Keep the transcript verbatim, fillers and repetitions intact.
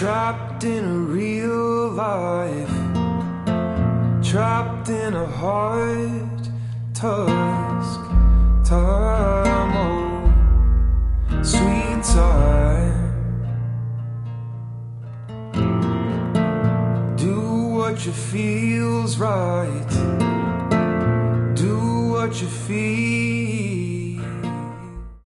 Trapped in a real life, trapped in a heart tusk time, oh, sweet time. Do what you feels right, do what you feel